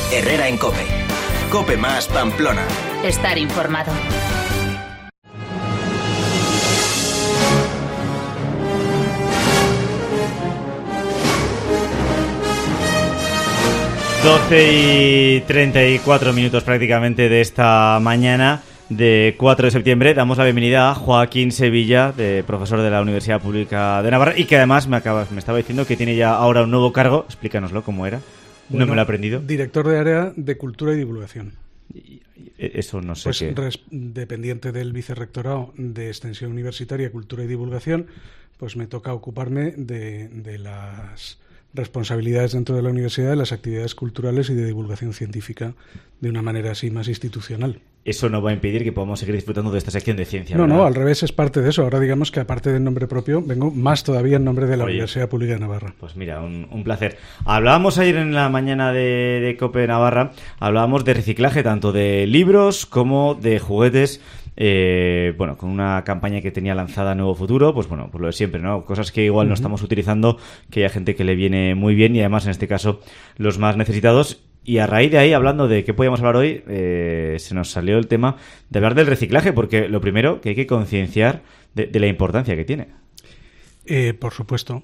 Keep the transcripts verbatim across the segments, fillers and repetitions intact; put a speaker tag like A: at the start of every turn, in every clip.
A: Herrera en COPE. COPE más Pamplona.
B: Estar informado.
C: doce y treinta y cuatro minutos prácticamente de esta mañana de cuatro de septiembre. Damos la bienvenida a Joaquín Sevilla, de profesor de la Universidad Pública de Navarra, y que además me, acaba, me estaba diciendo que tiene ya ahora un nuevo cargo. Explícanoslo, ¿cómo era?
D: Bueno,
C: no me lo he aprendido.
D: Director de área de Cultura y Divulgación.
C: Eso no sé
D: pues
C: qué.
D: Res, dependiente del Vicerrectorado de Extensión Universitaria, Cultura y Divulgación, pues me toca ocuparme de, de las responsabilidades dentro de la universidad, de las actividades culturales y de divulgación científica de una manera así más institucional.
C: Eso no va a impedir que podamos seguir disfrutando de esta sección de ciencia,
D: No,
C: ¿verdad?
D: no, al revés, es parte de eso. Ahora digamos que aparte del nombre propio, vengo más todavía en nombre de la
C: Oye,
D: Universidad Pública de Navarra.
C: Pues mira, un, un placer. Hablábamos ayer en la mañana de, de COPE Navarra, hablábamos de reciclaje tanto de libros como de juguetes. Eh, bueno, con una campaña que tenía lanzada Nuevo Futuro, pues bueno, pues lo de siempre, ¿no? Cosas que igual uh-huh. no estamos utilizando, que hay gente que le viene muy bien y además en este caso los más necesitados. Y a raíz de ahí, hablando de qué podíamos hablar hoy, eh, se nos salió el tema de hablar del reciclaje, porque lo primero que hay que concienciar de, de la importancia que tiene.
D: Eh, por supuesto.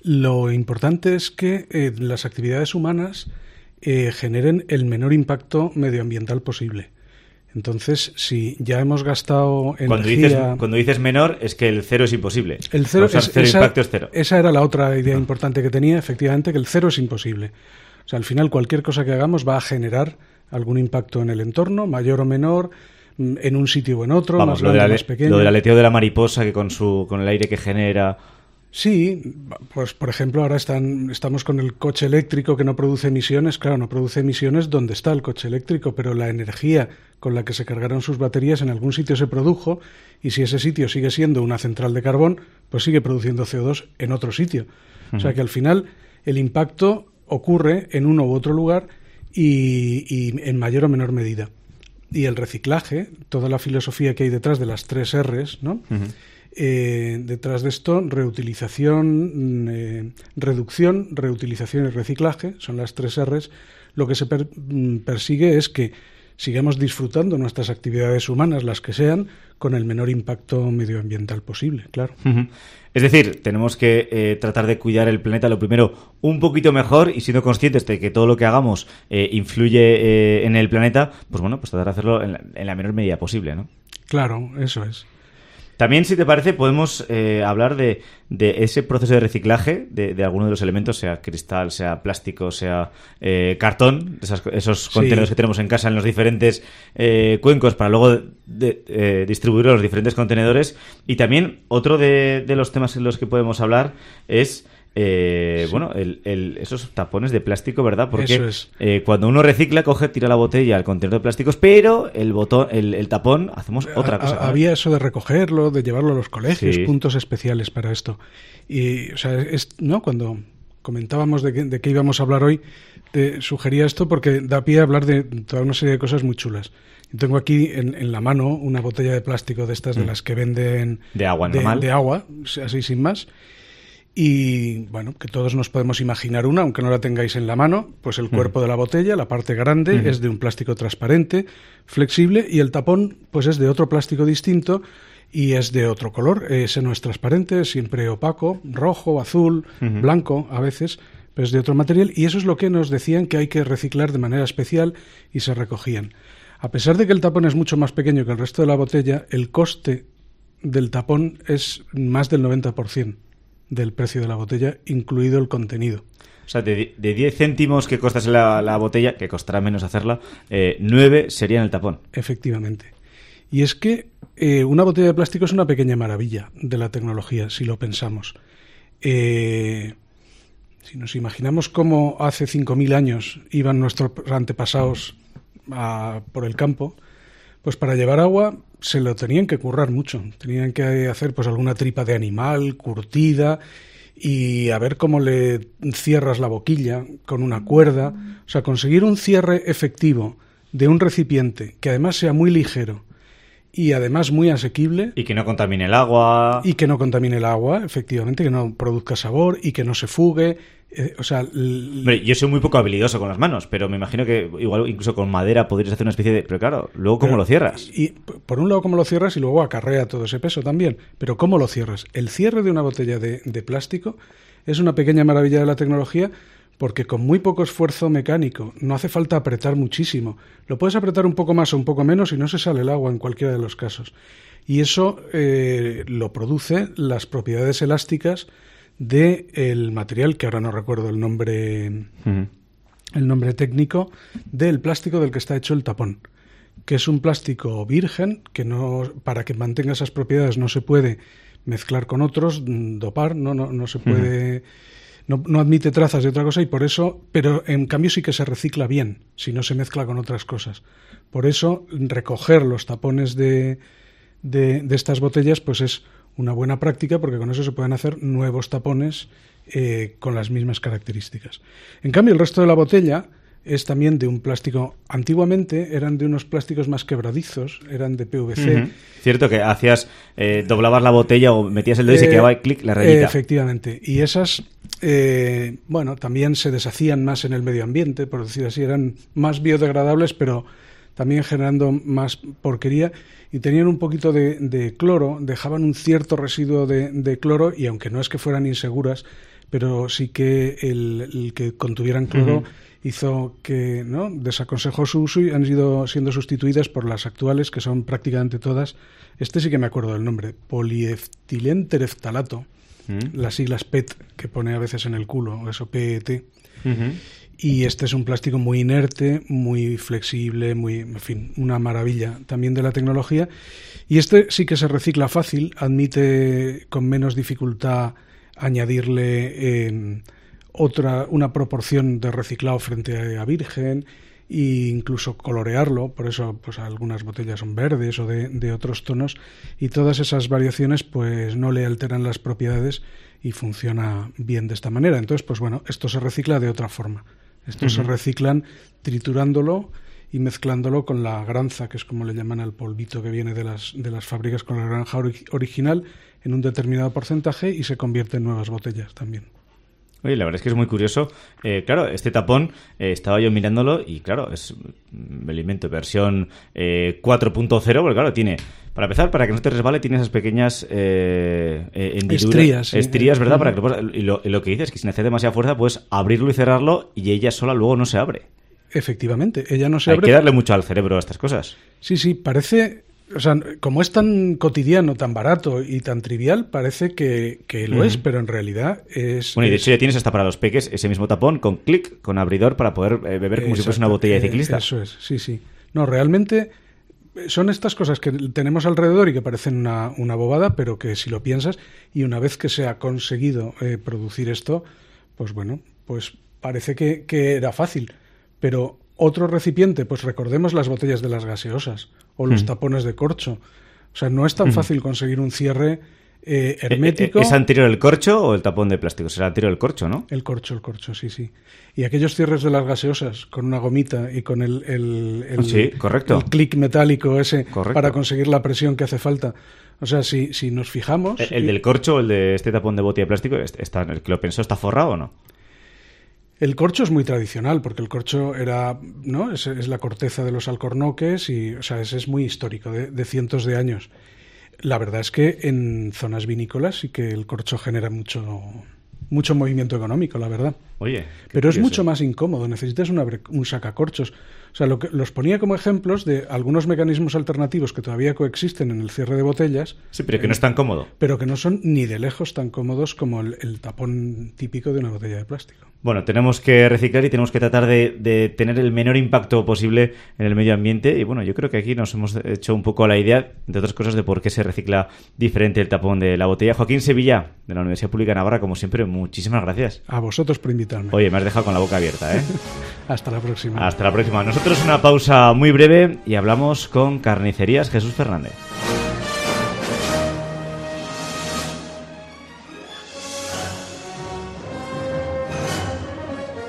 D: Lo importante es que eh, las actividades humanas eh, generen el menor impacto medioambiental posible. Entonces, si ya hemos gastado energía...
C: Cuando dices, cuando dices menor, es que el cero es imposible.
D: El cero,
C: o sea,
D: es,
C: cero
D: esa,
C: impacto es cero.
D: Esa era la otra idea no. importante que tenía, efectivamente, que el cero es imposible. O sea, al final, cualquier cosa que hagamos va a generar algún impacto en el entorno, mayor o menor, en un sitio o en otro,
C: Vamos,
D: más grande o
C: más
D: pequeño.
C: Lo del aleteo de la mariposa, que con su con el aire que genera...
D: Sí, pues por ejemplo ahora están, estamos con el coche eléctrico que no produce emisiones. Claro, no produce emisiones donde está el coche eléctrico, pero la energía con la que se cargaron sus baterías en algún sitio se produjo, y si ese sitio sigue siendo una central de carbón, pues sigue produciendo C O dos en otro sitio. Uh-huh. O sea que al final el impacto ocurre en uno u otro lugar y, y en mayor o menor medida. Y el reciclaje, toda la filosofía que hay detrás de las tres R's, ¿no? Uh-huh. Eh, detrás de esto, reutilización, eh, reducción, reutilización y reciclaje, son las tres R's. Lo que se per, persigue es que sigamos disfrutando nuestras actividades humanas, las que sean, con el menor impacto medioambiental posible, claro.
C: Uh-huh. Es decir, tenemos que eh, tratar de cuidar el planeta, lo primero, un poquito mejor, y siendo conscientes de que todo lo que hagamos eh, influye eh, en el planeta, pues bueno, pues tratar de hacerlo en la, en la menor medida posible, ¿no?
D: Claro, eso es.
C: También, si te parece, podemos eh, hablar de, de ese proceso de reciclaje de, de alguno de los elementos, sea cristal, sea plástico, sea eh, cartón, esas, esos sí. contenedores que tenemos en casa en los diferentes eh, cuencos para luego de, de, eh, distribuirlos a los diferentes contenedores. Y también otro de, de los temas en los que podemos hablar es... Eh, sí. Bueno, el, el, esos tapones de plástico, ¿verdad? Porque
D: eso es.
C: eh, cuando uno recicla, coge, tira la botella al contenedor de plásticos, pero el botón, el, el tapón, hacemos otra cosa.
D: A, había eso de recogerlo, de llevarlo a los colegios,
C: sí.
D: puntos especiales para esto. Y, o sea, es, ¿no? Cuando comentábamos de, que, de qué íbamos a hablar hoy, te sugería esto porque da pie a hablar de toda una serie de cosas muy chulas. Yo tengo aquí en, en la mano una botella de plástico de estas mm. de las que venden...
C: De agua
D: de,
C: normal.
D: De agua, así sin más. Y bueno, que todos nos podemos imaginar una, aunque no la tengáis en la mano, pues el cuerpo uh-huh. de la botella, la parte grande, uh-huh. es de un plástico transparente, flexible, y el tapón pues es de otro plástico distinto y es de otro color. Ese no es transparente, es siempre opaco, rojo, azul, uh-huh. blanco a veces, pero es de otro material, y eso es lo que nos decían que hay que reciclar de manera especial y se recogían. A pesar de que el tapón es mucho más pequeño que el resto de la botella, el coste del tapón es más del noventa por ciento. Del precio de la botella, incluido el contenido.
C: O sea, de, de diez céntimos que costase la, la botella, que costará menos hacerla, eh, nueve serían el tapón.
D: Efectivamente. Y es que eh, una botella de plástico es una pequeña maravilla de la tecnología, si lo pensamos. Eh, si nos imaginamos cómo hace cinco mil años iban nuestros antepasados a, por el campo, pues para llevar agua se lo tenían que currar mucho. Tenían que hacer pues alguna tripa de animal, curtida, y a ver cómo le cierras la boquilla con una cuerda. O sea, conseguir un cierre efectivo de un recipiente que además sea muy ligero y además muy asequible.
C: Y que no contamine el agua.
D: Y que no contamine el agua, efectivamente, que no produzca sabor y que no se fugue. Eh, o sea, l-
C: Hombre, yo soy muy poco habilidoso con las manos, pero me imagino que igual incluso con madera podrías hacer una especie de... Pero claro, luego ¿cómo
D: pero-
C: lo cierras?
D: Y por un lado cómo lo cierras y luego acarrea todo ese peso también. Pero ¿cómo lo cierras? El cierre de una botella de, de plástico es una pequeña maravilla de la tecnología, porque con muy poco esfuerzo mecánico, no hace falta apretar muchísimo. Lo puedes apretar un poco más o un poco menos y no se sale el agua en cualquiera de los casos. Y eso eh, lo produce las propiedades elásticas del material, que ahora no recuerdo el nombre,
C: Uh-huh.
D: el nombre técnico, del plástico del que está hecho el tapón, que es un plástico virgen, que no, para que mantenga esas propiedades no se puede mezclar con otros, dopar, no, no, no se puede... Uh-huh. No, no admite trazas de otra cosa y por eso, pero en cambio sí que se recicla bien, si no se mezcla con otras cosas. Por eso recoger los tapones de, de, de estas botellas pues es una buena práctica, porque con eso se pueden hacer nuevos tapones eh, con las mismas características. En cambio, el resto de la botella es también de un plástico. Antiguamente eran de unos plásticos más quebradizos, eran de P V C.
C: Uh-huh. Cierto que hacías, eh, doblabas la botella o metías el dedo y
D: Eh,
C: se quedaba clic la rayita.
D: Eh, efectivamente. Y esas, eh, bueno, también se deshacían más en el medio ambiente, por decir así, eran más biodegradables, pero también generando más porquería, y tenían un poquito de, de cloro, dejaban un cierto residuo de, de cloro, y aunque no es que fueran inseguras, pero sí que el, el que contuvieran cloro uh-huh. hizo que, ¿no?, desaconsejó su uso y han ido siendo sustituidas por las actuales, que son prácticamente todas, este sí que me acuerdo del nombre, polietilentereftalato, uh-huh. las siglas P E T, que pone a veces en el culo, o eso, P E T. Uh-huh. Y este es un plástico muy inerte, muy flexible, muy, en fin, una maravilla también de la tecnología. Y este sí que se recicla fácil, admite con menos dificultad añadirle eh, otra una proporción de reciclado frente a virgen e incluso colorearlo, por eso pues algunas botellas son verdes o de, de otros tonos, y todas esas variaciones pues no le alteran las propiedades y funciona bien de esta manera. Entonces, pues bueno, esto se recicla de otra forma. Estos uh-huh. se reciclan triturándolo y mezclándolo con la granza, que es como le llaman al polvito que viene de las, de las fábricas con la granja ori- original, en un determinado porcentaje, y se convierte en nuevas botellas también.
C: Oye, la verdad es que es muy curioso. Eh, claro, este tapón, eh, estaba yo mirándolo y claro, es, me lo invento, versión eh, cuatro punto cero, porque claro, tiene, para empezar, para que no te resbale, tiene esas pequeñas eh, eh,
D: estrías, sí.
C: estrías, ¿verdad? Uh-huh. Para que puedas, y, lo, y lo que dices es que sin hacer demasiada fuerza puedes abrirlo y cerrarlo y ella sola luego no se abre.
D: Efectivamente, ella no se
C: Hay
D: abre.
C: Hay que darle mucho al cerebro a estas cosas.
D: Sí, sí, parece... O sea, como es tan cotidiano, tan barato y tan trivial, parece que, que lo uh-huh. es, pero en realidad es...
C: Bueno, y de
D: es...
C: hecho ya tienes hasta para los peques ese mismo tapón con clic, con abridor para poder eh, beber como Exacto. si fuese una botella de ciclista.
D: Eso es, sí, sí. No, realmente son estas cosas que tenemos alrededor y que parecen una, una bobada, pero que si lo piensas, y una vez que se ha conseguido eh, producir esto, pues bueno, pues parece que, que era fácil, pero... Otro recipiente, pues recordemos las botellas de las gaseosas o los mm. tapones de corcho. O sea, no es tan mm. fácil conseguir un cierre eh, hermético.
C: ¿Es anterior el corcho o el tapón de plástico? Será anterior el corcho, ¿no?
D: El corcho, el corcho, sí, sí. Y aquellos cierres de las gaseosas con una gomita y con el, el, el,
C: sí, correcto.
D: el clic metálico ese
C: correcto.
D: para conseguir la presión que hace falta. O sea, si, si nos fijamos...
C: ¿El, el
D: y...
C: del corcho o el de este tapón de botella de plástico, está, el que lo pensó, está forrado o no?
D: El corcho es muy tradicional, porque el corcho era, ¿no? Es, es la corteza de los alcornoques y, o sea, es, es muy histórico, de, de cientos de años. La verdad es que en zonas vinícolas sí que el corcho genera mucho, mucho movimiento económico, la verdad.
C: Oye,
D: pero es mucho más incómodo. Necesitas una, un sacacorchos. O sea, lo que, los ponía como ejemplos de algunos mecanismos alternativos que todavía coexisten en el cierre de botellas.
C: Sí, pero que
D: eh,
C: no es tan cómodo.
D: Pero que no son ni de lejos tan cómodos como el, el tapón típico de una botella de plástico.
C: Bueno, tenemos que reciclar y tenemos que tratar de, de tener el menor impacto posible en el medio ambiente. Y bueno, yo creo que aquí nos hemos hecho un poco la idea, entre otras cosas, de por qué se recicla diferente el tapón de la botella. Joaquín Sevilla, de la Universidad Pública de Navarra, como siempre, muchísimas gracias.
D: A vosotros por invitarme.
C: Oye, me has dejado con la boca abierta, ¿eh?
D: Hasta la próxima.
C: Hasta la próxima. Nosotros una pausa muy breve y hablamos con Carnicerías Jesús Fernández.